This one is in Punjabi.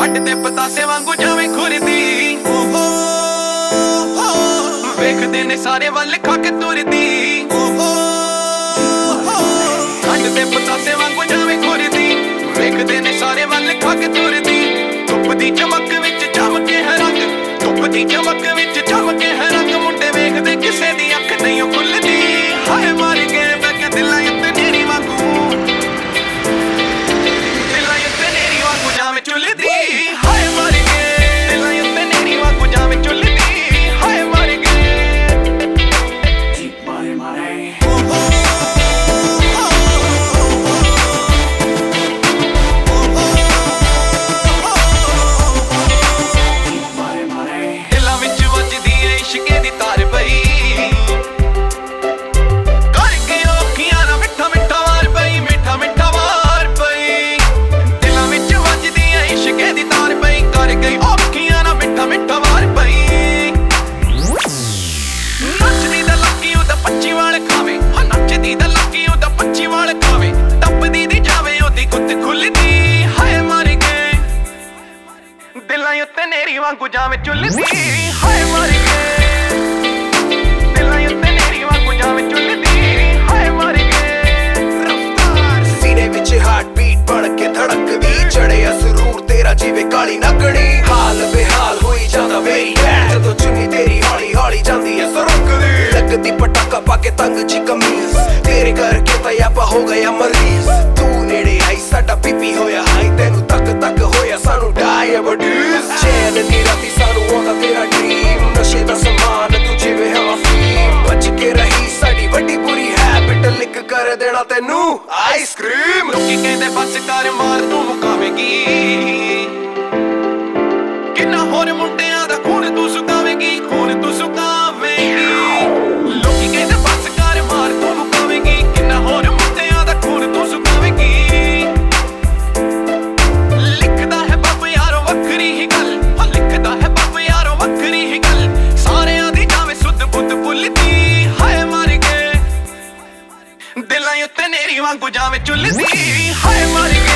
ਕੱਟ ਦੇ ਪਤਾਸੇ ਵਾਂਗੂ ਜਾਵੇਂ ਖੁਰਦੀ ਵੇਖਦੇ ਨੇ ਸਾਰੇ ਵੱਲ ਖਾ ਕੇ ਤੁਰਦੀ ਕੱਟ ਦੇ ਪਤਾਸੇ ਵਾਂਗੂ ਜਾਵੇਂ ਖੁਰਦੀ ਵੇਖਦੇ ਨੇ ਸਾਰੇ ਵੱਲ ਖਾ ਕੇ ਤੁਰਦੀ ਧੁੱਪ ਦੀ ਚਮਕ ਵਿੱਚ ਚਮਕੇ ਹੈ ਰੰਗ ਧੁੱਪ ਦੀ ਚਮਕ ਵਿੱਚ ਚਮਕੇ ਹੈ ਰੰਗ ਮੁੰਡੇ ਵੇਖਦੇ ਕਿਸੇ ਦੀ ਅੱਖ ਨਹੀਂ ਖੁੱਲਦੀ ਹਾਏ ਮਰ ਗਏ ਮੈਂ ਕਿ ਦਿਲਾਂ ਉੱਤੇ ਨੇਰੀ ਵਾਂਗੂ ਦਿਲਾਂ ਉੱਤੇ ਨੇਰੀ ਵਾਂਗੂ ਜਾਵੇਂ ਚੁੱਲਦੀ ਹਾਏ ਮਰ ਗਏ ਦਿਲਾਂ ਉੱਤੇ ਨੇਰੀ ਵਾਂਗੂ ਜਾਵੇਂ ਚੁੱਲਦੀ ਹਾਏ ਮਰ ਗਏ Keep money money ਦਿਲਾਂ ਵਿੱਚ ਵੱਜਦੀ ਏ ਇਸ਼ਕੇ ਦੀ ਤਾਰ ਪਈ ਕਰਕੇ ਔਖੀਆਂ ਨਾ ਮਿੱਠਾ ਮਿੱਠਾ ਵਾਰ ਪਈ ਮਿੱਠਾ ਮਿੱਠਾ ਵਾਰ ਪਈ ਦਿਲਾਂ ਵਿੱਚ ਵੱਜਦੀ ਏ ਇਸ਼ਕੇ ਦੀ ਤਾਰ ਪਈ ਕਰਕੇ ਔਖੀਆਂ ਨਾ ਮਿੱਠਾ ਮਿੱਠਾ ਵਾਰ ਪਈ ਨੱਚਦੀ ਦਾ ਲੱਕੀ ਉਹਦਾ 25 ਵਾਲ ਖਾਵੇ ਹਾਂ ਨੱਚਦੀ ਦਾ ਲੱਕੀ ਉਹਦਾ 25 ਵਾਲ ਖਾਵੇ ਟੱਪਦੀ ਦੀ ਜਾਵੇ ਉਹਦੀ ਗੁੱਤ ਖੁੱਲਦੀ ਹਾਏ ਮਰ ਗਏ ਦਿਲਾਂ ਉੱਤੇ ਨੇਰੀ ਵਾਂਗੂ ਜਾਵੇਂ ਚੁੱਲਦੀ ਹਾਏ ਮਰ ਗਏ ਦਿਲਾਂ ਉੱਤੇ ਨੇਰੀ ਵਾਂਗੂ ਜਾਵੇਂ ਚੁੱਲਦੀ ਹਾਏ ਮਰ ਗਏ ਰਫਤਾਰ ਸੀਨੇ ਵਿੱਚ ਹਾਰਟ ਬੀਟ ਬਣ ਕੇ ਧੜਕਦੀ ਚੜਿਆ ਸਰੂਰ ਤੇਰਾ ਜਿਵੇਂ ਕਾਲੀ ਨਗੜੀ ਹਾਲ ਬੇਹਾਲ ਹੋਈ ਜਾਂਦਾ ਮੇਰੀ ਜਦੋਂ ਚੁੰਨੀ ਤੇਰੀ ਹੌਲੀ ਹੌਲੀ ਜਾਂਦੀ ਐ ਸਰਕਦੀ ਲੱਗਦੀ ਪਟਾਕਾ ਪਾ ਕੇ ਤੰਗ ਜੀ ਕਮੀਜ਼ ਤੇਰੇ ਕਰਕੇ ਤਾਂ ਆਪਾਂ ਹੋ ਗਿਆ ਮਰੀਜ਼ ਤੂੰ ਨੇੜੇ ਆਈ ਸਾਡਾ ਪੀਪੀ ਹੋਇਆ ਹਾਈ ਤੈਨੂੰ ਤੱਕ ਤੱਕ ਹੋਇਆ ਸਾਨੂੰ ਡਾਇਬਟੀਜ਼ ਚੈਨ ਦੀ ਰਾਤੀ ਸਾਨੂੰ ਆਉਂਦਾ ਤੇਰਾ ਡ੍ਰੀਮ ਨਸ਼ੇ ਦਾ ਸਮਾਨ ਤੂੰ ਜਿਵੇਂ ਹਵਾ ਫੀਮ ਬਚ ਕੇ ਰਹੀ ਸਾਡੀ ਵੱਡੀ ਬੁਰੀ ਹੈਬਿਟ ਲਿਕ ਕਰ ਦੇਣਾ ਤੈਨੂੰ ਆਈਸਕ੍ਰੀਮ ਲੋਕੀ ਕਹਿੰਦੇ ਬਸ ਕਰ ਮਾਰ ਤੂੰ ਮੁਕਾਵੇਂਗੀ ਕਿੰਨਾ ਹੋਰ ਮੁੰਡਿਆਂ ਦਾ ਖੂਨ ਤੂੰ ਸੁਕਾਵੇਂਗੀ ਖੂਨ ਤੂੰ ਸੁਕਾਵੇਂਗੀ ਲੋਕੀ ਕਹਿੰਦੇ ਬਸ ਕਰ ਮਾਰ ਤੂੰ ਮੁਕਾਵੇਂਗੀ ਕਿੰਨਾ ਹੋਰ ਮੁੰਡਿਆਂ ਦਾ ਖੂਨ ਤੂੰ ਸੁਕਾਵੇਂਗੀ ਲਿਖਦਾ ਹੈ ਬੱਬ ਯਾਰੋ ਵੱਖਰੀ ਹੀ ਗੱਲ ਹਾਂ ਲਿਖਦਾ ਹੈ ਬੱਬ ਯਾਰੋ ਵੱਖਰੀ ਹੀ ਗੱਲ ਸਾਰਿਆਂ ਦੀ ਜਾਵੇਂ ਸੁੱਧ ਬੁੱਧ ਭੁੱਲਦੀ ਹਾਏ ਮਰ ਗਏ ਦਿਲਾਂ ਉੱਤੇ ਨੇਰੀ ਵਾਂਗੂ ਜਾਵੇਂ ਚੁੱਲਦੀ ਹਾਏ ਮਰ ਗਏ